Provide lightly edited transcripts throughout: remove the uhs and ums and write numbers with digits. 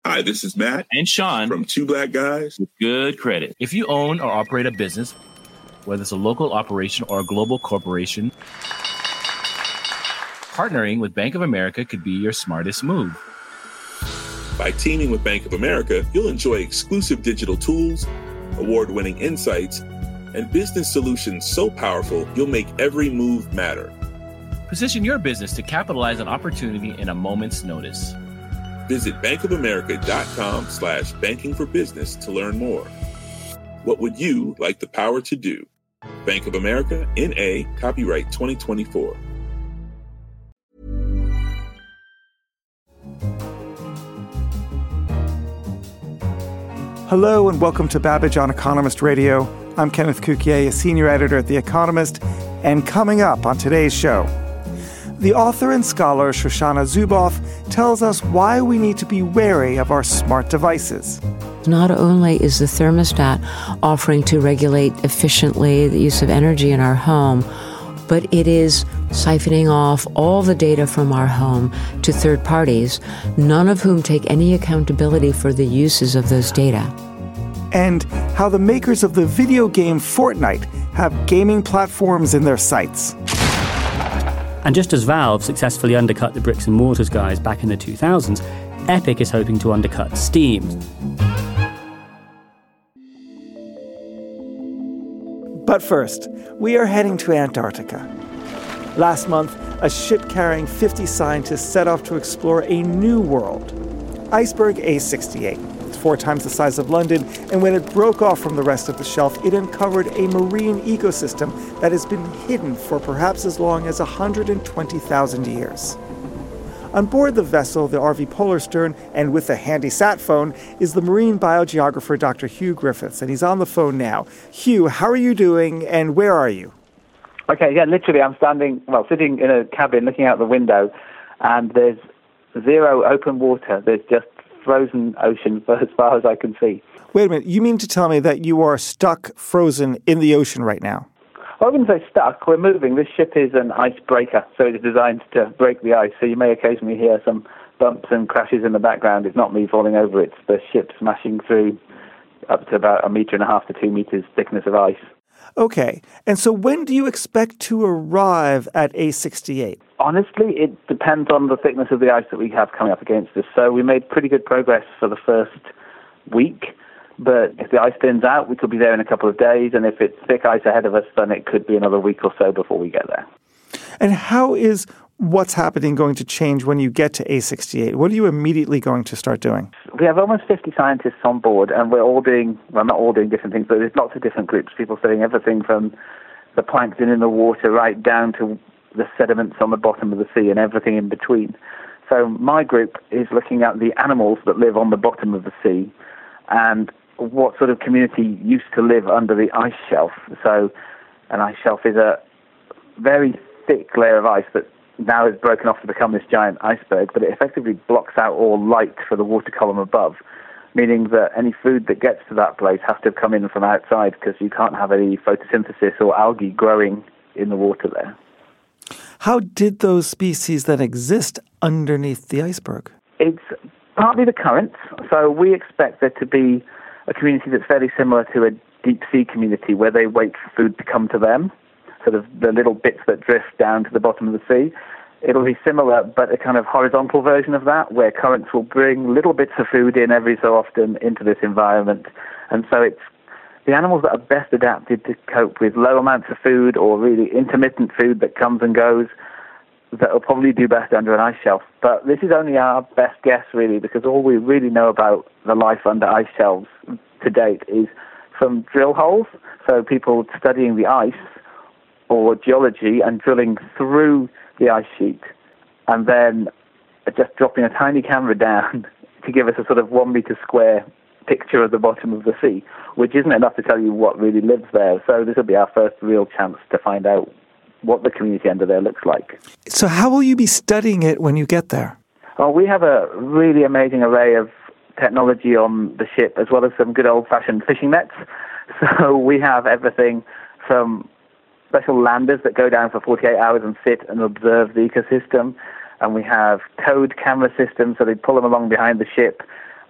Hi, this is Matt and Sean from Two Black Guys with Good Credit. If you own or operate a business, whether it's a local operation or a global corporation, partnering with Bank of America could be your smartest move. By teaming with Bank of America, you'll enjoy exclusive digital tools, award-winning insights, and business solutions so powerful you'll make every move matter. Position your business to capitalize on opportunity in a moment's notice. Visit bankofamerica.com/banking for business to learn more. What would you like the power to do? Bank of America, N.A., copyright 2024. Hello and welcome to Babbage on Economist Radio. I'm Kenneth Cukier, a senior editor at The Economist, and coming up on today's show, the author and scholar Shoshana Zuboff tells us why we need to be wary of our smart devices. Not only is the thermostat offering to regulate efficiently the use of energy in our home, but it is siphoning off all the data from our home to third parties, none of whom take any accountability for the uses of those data. And how the makers of the video game Fortnite have gaming platforms in their sights. And just as Valve successfully undercut the bricks and mortars guys back in the 2000s, Epic is hoping to undercut Steam. But first, we are heading to Antarctica. Last month, a ship carrying 50 scientists set off to explore a new world. Iceberg A68. It's 4 times the size of London, and when it broke off from the rest of the shelf, it uncovered a marine ecosystem that has been hidden for perhaps as long as 120,000 years. On board the vessel, the RV Polarstern, and with a handy sat phone, is the marine biogeographer Dr. Hugh Griffiths, and he's on the phone now. Hugh, how are you doing, and where are you? Okay, yeah, literally I'm sitting in a cabin looking out the window, and there's zero open water. There's just frozen ocean for as far as I can see. Wait a minute, you mean to tell me that you are stuck, frozen in the ocean right now? I wouldn't say stuck. We're moving. This ship is an icebreaker, so it's designed to break the ice. So you may occasionally hear some bumps and crashes in the background. It's not me falling over. It's the ship smashing through up to about 1.5 to 2 meters thickness of ice. Okay. And so when do you expect to arrive at A68? Honestly, it depends on the thickness of the ice that we have coming up against us. So we made pretty good progress for the first week. But if the ice thins out, we could be there in a couple of days. And if it's thick ice ahead of us, then it could be another week or so before we get there. And how is what's happening going to change when you get to A68? What are you immediately going to start doing? We have almost 50 scientists on board, and we're all doing, well, not all doing different things, but there's lots of different groups, people studying everything from the plankton in the water right down to the sediments on the bottom of the sea and everything in between. So my group is looking at the animals that live on the bottom of the sea and what sort of community used to live under the ice shelf. So an ice shelf is a very thick layer of ice that now is broken off to become this giant iceberg, but it effectively blocks out all light for the water column above, meaning that any food that gets to that place has to come in from outside because you can't have any photosynthesis or algae growing in the water there. How did those species then exist underneath the iceberg? It's partly the currents. So we expect there to be a community that's fairly similar to a deep sea community where they wait for food to come to them, sort of the little bits that drift down to the bottom of the sea. It'll be similar, but a kind of horizontal version of that, where currents will bring little bits of food in every so often into this environment. And so it's the animals that are best adapted to cope with low amounts of food or really intermittent food that comes and goes that will probably do best under an ice shelf. But this is only our best guess, really, because all we really know about the life under ice shelves to date is from drill holes, so people studying the ice or geology and drilling through the ice sheet and then just dropping a tiny camera down to give us a sort of 1 meter square picture of the bottom of the sea, which isn't enough to tell you what really lives there. So this will be our first real chance to find out what the community under there looks like. So how will you be studying it when you get there? Well, we have a really amazing array of technology on the ship, as well as some good old-fashioned fishing nets. So we have everything from special landers that go down for 48 hours and sit and observe the ecosystem. And we have towed camera systems, so they pull them along behind the ship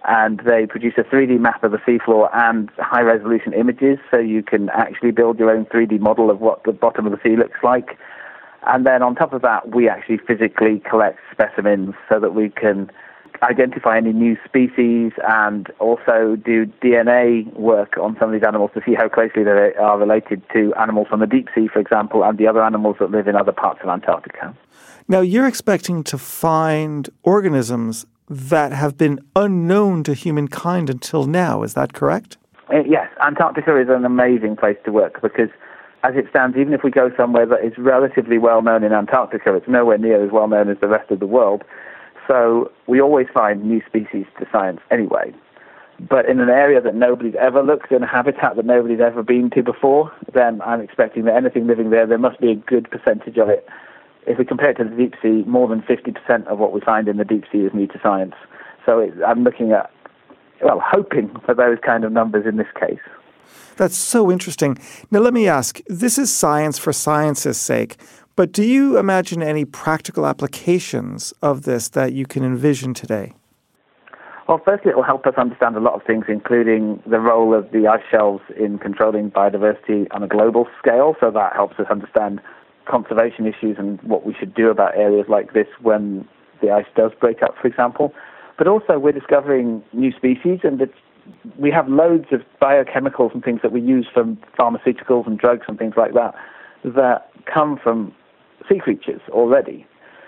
and they produce a 3D map of the seafloor and high-resolution images, so you can actually build your own 3D model of what the bottom of the sea looks like. And then on top of that, we actually physically collect specimens so that we can identify any new species and also do DNA work on some of these animals to see how closely they are related to animals from the deep sea, for example, and the other animals that live in other parts of Antarctica. Now, you're expecting to find organisms that have been unknown to humankind until now. Is that correct? Yes. Antarctica is an amazing place to work because, as it stands, even if we go somewhere that is relatively well known in Antarctica, it's nowhere near as well known as the rest of the world. So we always find new species to science anyway. But in an area that nobody's ever looked, in a habitat that nobody's ever been to before, then I'm expecting that anything living there must be a good percentage of it. If we compare it to the deep sea, more than 50% of what we find in the deep sea is new to science. So I'm looking at, hoping for those kind of numbers in this case. That's so interesting. Now, let me ask, this is science for science's sake, but do you imagine any practical applications of this that you can envision today? Well, firstly, it will help us understand a lot of things, including the role of the ice shelves in controlling biodiversity on a global scale. So that helps us understand conservation issues and what we should do about areas like this when the ice does break up, for example. But also, we're discovering new species, and we have loads of biochemicals and things that we use from pharmaceuticals and drugs and things like that that come from sea creatures already.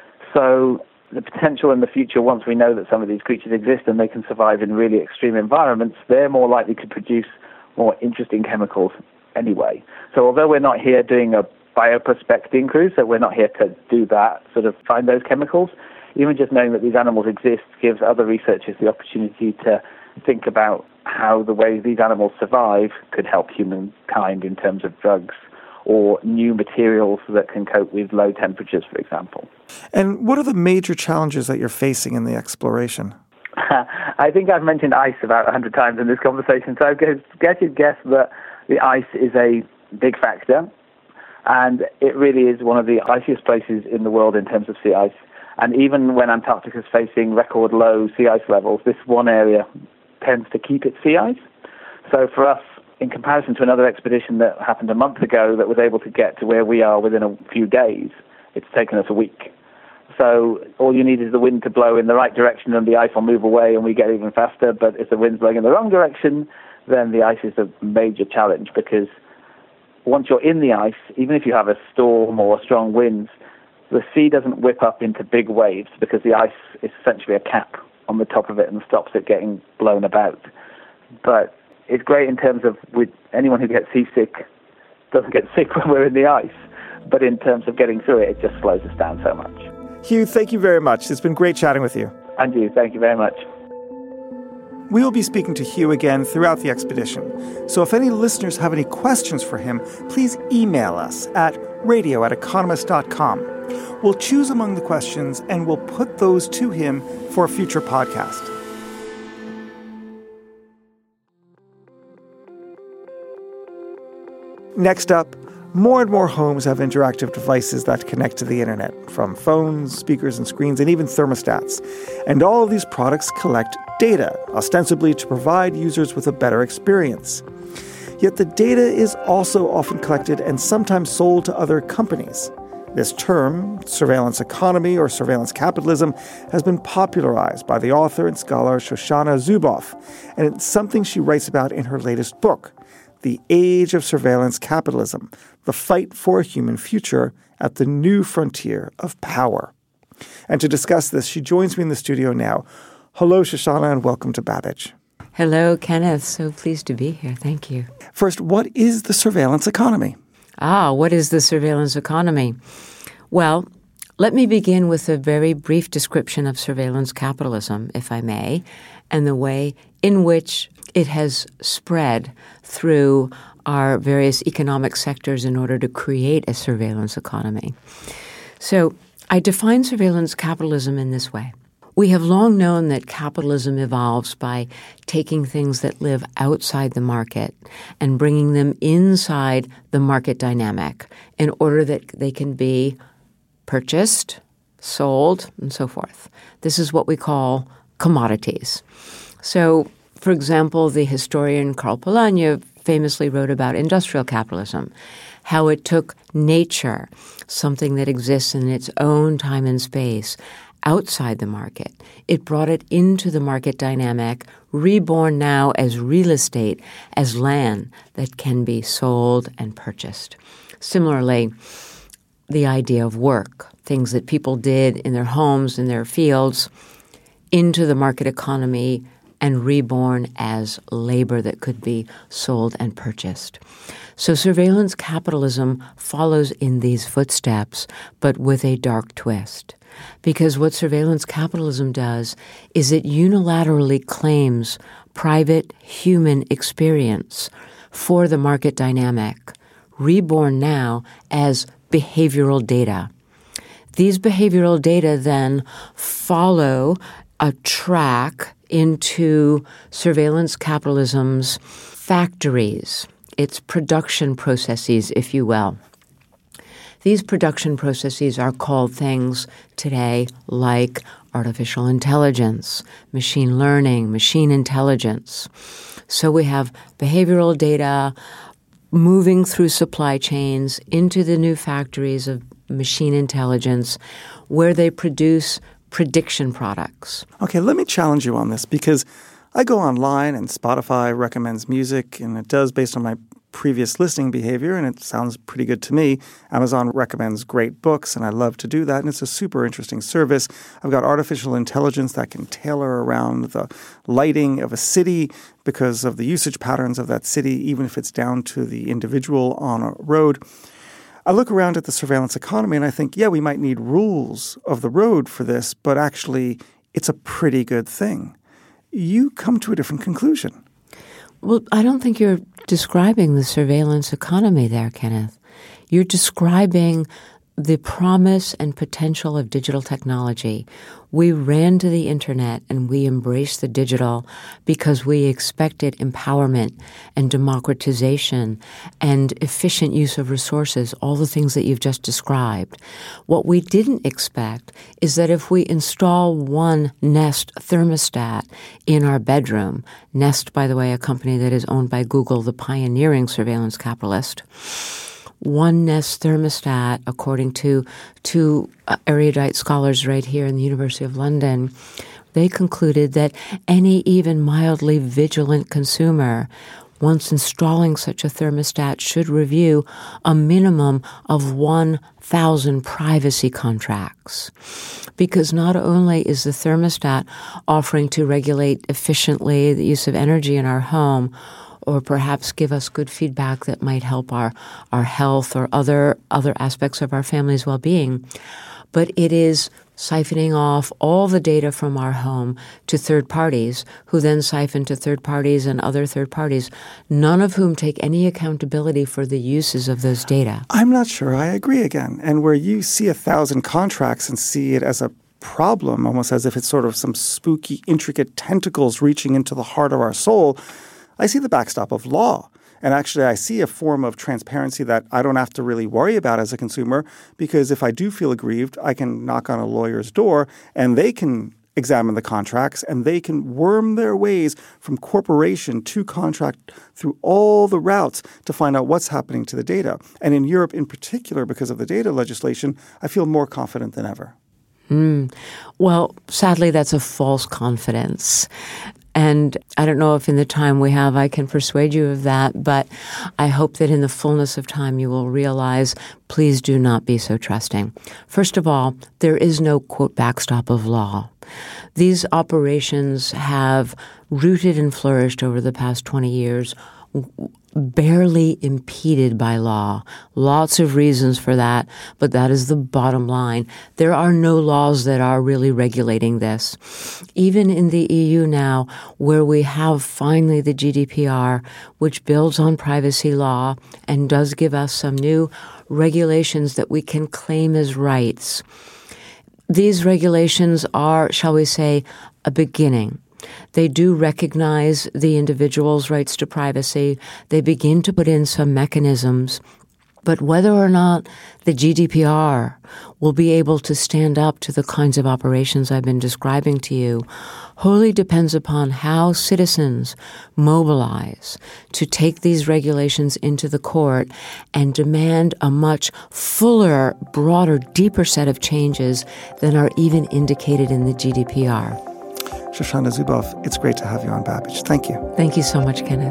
So the potential in the future, once we know that some of these creatures exist and they can survive in really extreme environments, they're more likely to produce more interesting chemicals anyway. So although we're not here doing a bioprospecting cruise, so we're not here to do that, sort of find those chemicals, even just knowing that these animals exist gives other researchers the opportunity to think about how the way these animals survive could help humankind in terms of drugs or new materials that can cope with low temperatures, for example. And what are the major challenges that you're facing in the exploration? I think I've mentioned ice about 100 times in this conversation, so I guess you'd guess that the ice is a big factor, and it really is one of the iciest places in the world in terms of sea ice. And even when Antarctica is facing record low sea ice levels, this one area tends to keep its sea ice. So for us, in comparison to another expedition that happened a month ago that was able to get to where we are within a few days, it's taken us a week. So all you need is the wind to blow in the right direction and the ice will move away and we get even faster. But if the wind's blowing in the wrong direction, then the ice is a major challenge, because once you're in the ice, even if you have a storm or strong winds, the sea doesn't whip up into big waves because the ice is essentially a cap on the top of it and stops it getting blown about. But it's great in terms of with anyone who gets seasick doesn't get sick when we're in the ice. But in terms of getting through it, it just slows us down so much. Hugh, thank you very much. It's been great chatting with you. And you, thank you very much. We will be speaking to Hugh again throughout the expedition. So if any listeners have any questions for him, please email us at radio@economist.com. We'll choose among the questions and we'll put those to him for a future podcast. Next up, more and more homes have interactive devices that connect to the internet, from phones, speakers and screens, and even thermostats. And all of these products collect data, ostensibly to provide users with a better experience. Yet the data is also often collected and sometimes sold to other companies. This term, surveillance economy or surveillance capitalism, has been popularized by the author and scholar Shoshana Zuboff, and it's something she writes about in her latest book, The Age of Surveillance Capitalism, The Fight for a Human Future at the New Frontier of Power. And to discuss this, she joins me in the studio now. Hello, Shoshana, and welcome to Babbage. Hello, Kenneth. So pleased to be here. Thank you. First, what is the surveillance economy? What is the surveillance economy? Well, let me begin with a very brief description of surveillance capitalism, if I may, and the way in which it has spread through our various economic sectors in order to create a surveillance economy. So I define surveillance capitalism in this way. We have long known that capitalism evolves by taking things that live outside the market and bringing them inside the market dynamic in order that they can be purchased, sold, and so forth. This is what we call commodities. So, for example, the historian Karl Polanyi famously wrote about industrial capitalism, how it took nature, something that exists in its own time and space, outside the market. It brought it into the market dynamic, reborn now as real estate, as land that can be sold and purchased. Similarly, the idea of work, things that people did in their homes, in their fields, into the market economy and reborn as labor that could be sold and purchased. So surveillance capitalism follows in these footsteps, but with a dark twist. Because what surveillance capitalism does is it unilaterally claims private human experience for the market dynamic, reborn now as behavioral data. These behavioral data then follow a track into surveillance capitalism's factories, its production processes, if you will. These production processes are called things today like artificial intelligence, machine learning, machine intelligence. So we have behavioral data moving through supply chains into the new factories of machine intelligence where they produce prediction products. Okay, let me challenge you on this because I go online and Spotify recommends music, and it does based on my previous listening behavior, and it sounds pretty good to me. Amazon recommends great books, and I love to do that, and it's a super interesting service. I've got artificial intelligence that can tailor around the lighting of a city because of the usage patterns of that city, even if it's down to the individual on a road. I look around at the surveillance economy and I think, yeah, we might need rules of the road for this, but actually it's a pretty good thing. You come to a different conclusion. Well, I don't think you're describing the surveillance economy there, Kenneth. You're describing the promise and potential of digital technology. We ran to the internet and we embraced the digital because we expected empowerment and democratization and efficient use of resources, all the things that you've just described. What we didn't expect is that if we install one Nest thermostat in our bedroom, Nest, by the way, a company that is owned by Google, the pioneering surveillance capitalist, one Nest thermostat, according to two erudite scholars right here in the University of London, they concluded that any even mildly vigilant consumer, once installing such a thermostat, should review a minimum of 1,000 privacy contracts. Because not only is the thermostat offering to regulate efficiently the use of energy in our home, or perhaps give us good feedback that might help our health or other aspects of our family's well-being. But it is siphoning off all the data from our home to third parties, who then siphon to third parties and other third parties, none of whom take any accountability for the uses of those data. I'm not sure I agree again. And where you see 1,000 contracts and see it as a problem, almost as if it's sort of some spooky, intricate tentacles reaching into the heart of our soul, I see the backstop of law. And actually, I see a form of transparency that I don't have to really worry about as a consumer, because if I do feel aggrieved, I can knock on a lawyer's door and they can examine the contracts and they can worm their ways from corporation to contract through all the routes to find out what's happening to the data. And in Europe in particular, because of the data legislation, I feel more confident than ever. Well, sadly, that's a false confidence. And I don't know if in the time we have I can persuade you of that, but I hope that in the fullness of time you will realize, please do not be so trusting. First of all, there is no, quote, backstop of law. These operations have rooted and flourished over the past 20 years, barely impeded by law. Lots of reasons for that, but that is the bottom line. There are no laws that are really regulating this. Even in the EU now, where we have finally the GDPR, which builds on privacy law and does give us some new regulations that we can claim as rights. These regulations are, shall we say, a beginning. They do recognize the individual's rights to privacy. They begin to put in some mechanisms But whether or not the GDPR will be able to stand up to the kinds of operations I've been describing to you wholly depends upon how citizens mobilize to take these regulations into the court and demand a much fuller, broader, deeper set of changes than are even indicated in the GDPR. Shoshana Zuboff, it's great to have you on Babbage. Thank you. Thank you so much, Kenneth.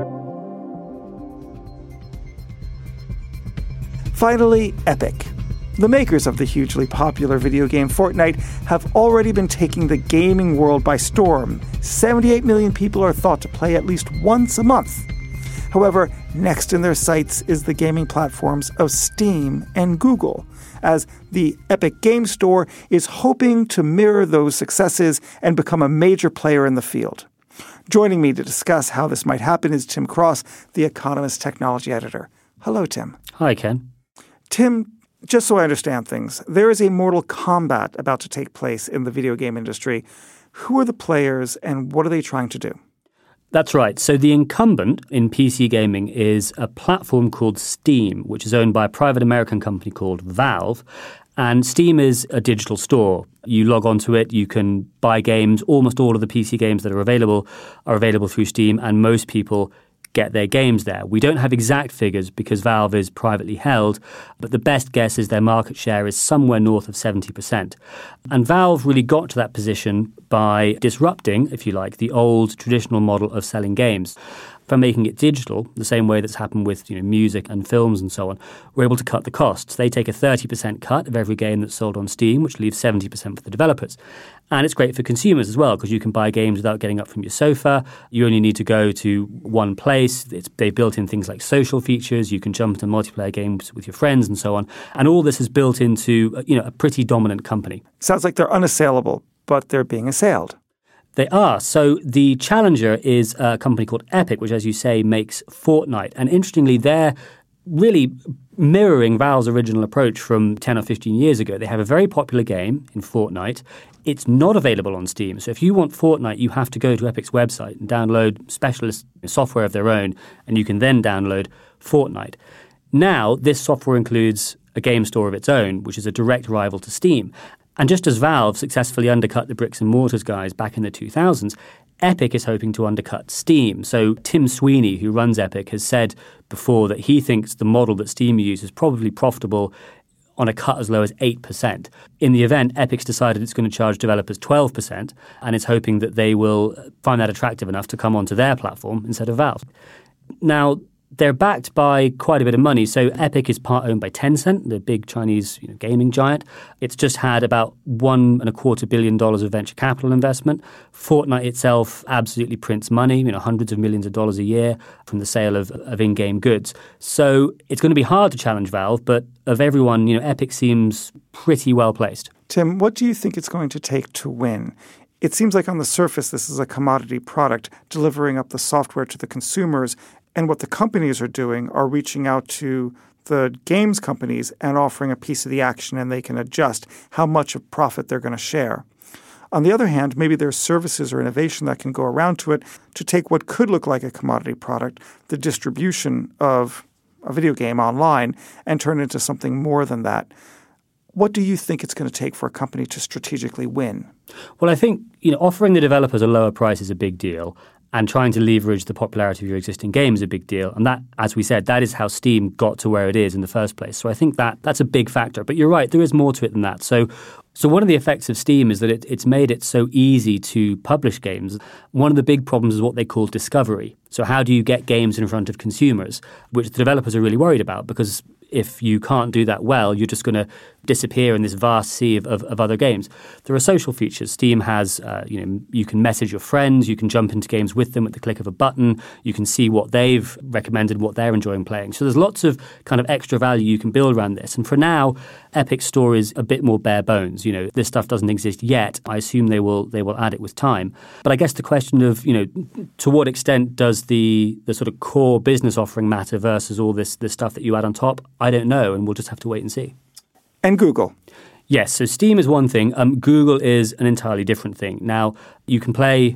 Finally, Epic. The makers of the hugely popular video game Fortnite have already been taking the gaming world by storm. 78 million people are thought to play at least once a month. However, next in their sights is the gaming platforms of Steam and Google, as the Epic Game Store is hoping to mirror those successes and become a major player in the field. Joining me to discuss how this might happen is Tim Cross, the Economist technology editor. Hello, Tim. Hi, Ken. Tim, just so I understand things, there is a Mortal Kombat about to take place in the video game industry. Who are the players and what are they trying to do? That's right. So the incumbent in PC gaming is a platform called Steam, which is owned by a private American company called Valve. And Steam is a digital store. You log onto it, you can buy games. Almost all of the PC games that are available through Steam, and most people get their games there. We don't have exact figures because Valve is privately held, but the best guess is their market share is somewhere north of 70%. And Valve really got to that position by disrupting, if you like, the old traditional model of selling games. By making it digital, the same way that's happened with music and films and so on, we're able to cut the costs. They take a 30% cut of every game that's sold on Steam, which leaves 70% for the developers. And it's great for consumers as well, because you can buy games without getting up from your sofa. You only need to go to one place. They've built in things like social features. You can jump into multiplayer games with your friends and so on. And all this is built into a pretty dominant company. Sounds like they're unassailable, but they're being assailed. They are. So the challenger is a company called Epic, which, as you say, makes Fortnite. And interestingly, they're really mirroring Valve's original approach from 10 or 15 years ago. They have a very popular game in Fortnite. It's not available on Steam. So if you want Fortnite, you have to go to Epic's website and download specialist software of their own, and you can then download Fortnite. Now, this software includes a game store of its own, which is a direct rival to Steam. And just as Valve successfully undercut the bricks and mortars guys back in the 2000s, Epic is hoping to undercut Steam. So Tim Sweeney, who runs Epic, has said before that he thinks the model that Steam uses is probably profitable on a cut as low as 8%. In the event, Epic's decided it's going to charge developers 12% and is hoping that they will find that attractive enough to come onto their platform instead of Valve. Now, they're backed by quite a bit of money. So Epic is part owned by Tencent, the big Chinese gaming giant. It's just had about $1.25 billion of venture capital investment. Fortnite itself absolutely prints money, hundreds of millions of dollars a year from the sale of in-game goods. So it's going to be hard to challenge Valve, but of everyone, Epic seems pretty well placed. Tim, what do you think it's going to take to win? It seems like on the surface this is a commodity product, delivering up the software to the consumers. And what the companies are doing are reaching out to the games companies and offering a piece of the action, and they can adjust how much of profit they're going to share. On the other hand, maybe there's services or innovation that can go around to it to take what could look like a commodity product, the distribution of a video game online, and turn it into something more than that. What do you think it's going to take for a company to strategically win? Well, I think offering the developers a lower price is a big deal. And trying to leverage the popularity of your existing game is a big deal. And that, as we said, that is how Steam got to where it is in the first place. So I think that's a big factor. But you're right, there is more to it than that. So one of the effects of Steam is that it's made it so easy to publish games. One of the big problems is what they call discovery. So how do you get games in front of consumers, which the developers are really worried about, because if you can't do that well, you're just going to disappear in this vast sea of other games. There are social features. Steam has, you can message your friends, you can jump into games with them at the click of a button, you can see what they've recommended, what they're enjoying playing. So there's lots of kind of extra value you can build around this. And for now, Epic's store is a bit more bare bones. This stuff doesn't exist yet. I assume they will add it with time. But I guess the question of, to what extent does the sort of core business offering matter versus all this stuff that you add on top? I don't know, and we'll just have to wait and see. And Google. Yes, so Steam is one thing. Google is an entirely different thing. Now, you can play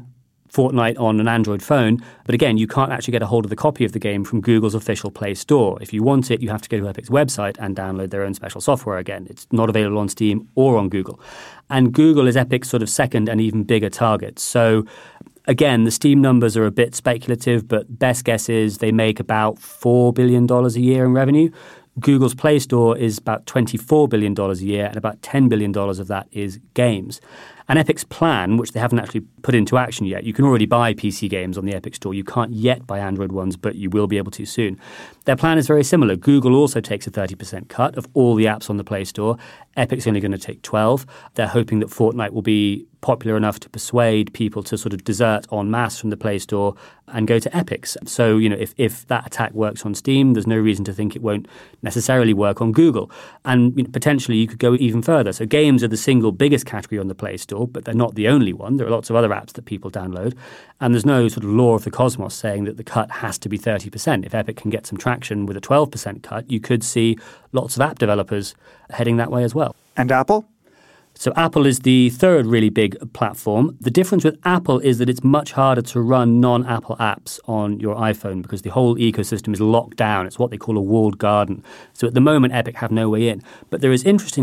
Fortnite on an Android phone, but again, you can't actually get a hold of the copy of the game from Google's official Play Store. If you want it, you have to go to Epic's website and download their own special software again. It's not available on Steam or on Google. And Google is Epic's sort of second and even bigger target. So again, the Steam numbers are a bit speculative, but best guess is they make about $4 billion a year in revenue. Google's Play Store is about $24 billion a year, and about $10 billion of that is games. And Epic's plan, which they haven't actually put into action yet, you can already buy PC games on the Epic Store. You can't yet buy Android ones, but you will be able to soon. Their plan is very similar. Google also takes a 30% cut of all the apps on the Play Store. Epic's only going to take 12%. They're hoping that Fortnite will be popular enough to persuade people to sort of desert en masse from the Play Store and go to Epic's. So, if that attack works on Steam, there's no reason to think it won't necessarily work on Google. And potentially you could go even further. So games are the single biggest category on the Play Store, but they're not the only one. There are lots of other apps that people download. And there's no sort of law of the cosmos saying that the cut has to be 30%. If Epic can get some traction with a 12% cut, you could see lots of app developers heading that way as well. And Apple? So Apple is the third really big platform. The difference with Apple is that it's much harder to run non-Apple apps on your iPhone because the whole ecosystem is locked down. It's what they call a walled garden. So at the moment, Epic have no way in. But there is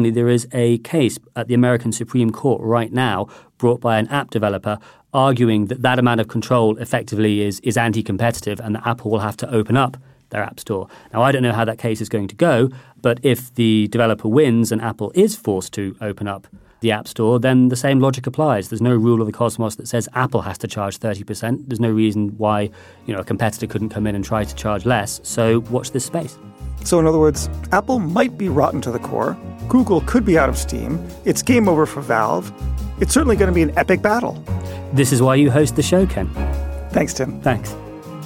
a case at the American Supreme Court right now brought by an app developer arguing that amount of control effectively is anti-competitive and that Apple will have to open up their app store. Now, I don't know how that case is going to go, but if the developer wins and Apple is forced to open up the App Store, then the same logic applies. There's no rule of the cosmos that says Apple has to charge 30%. There's no reason why, a competitor couldn't come in and try to charge less. So watch this space. So in other words, Apple might be rotten to the core. Google could be out of steam. It's game over for Valve. It's certainly going to be an epic battle. This is why you host the show, Ken. Thanks, Tim. Thanks.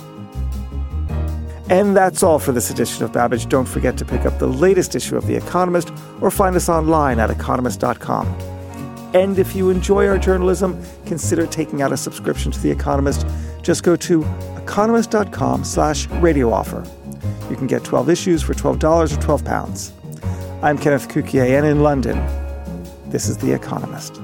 And that's all for this edition of Babbage. Don't forget to pick up the latest issue of The Economist or find us online at economist.com. And if you enjoy our journalism, consider taking out a subscription to The Economist. Just go to economist.com/radio offer. You can get 12 issues for $12 or £12. I'm Kenneth Cukier, and in London, this is The Economist.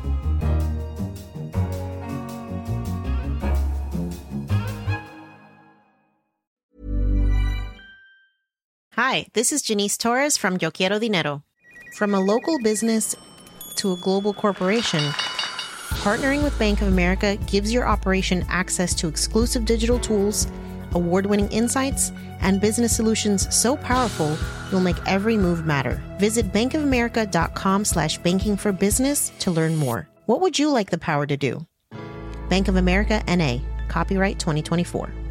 Hi, this is Janice Torres from Yo Quiero Dinero. From a local business to a global corporation, partnering with Bank of America gives your operation access to exclusive digital tools, award-winning insights, and business solutions so powerful you'll make every move matter. Visit bankofamerica.com/banking for business to learn more. What would you like the power to do? Bank of America, N.A. Copyright 2024.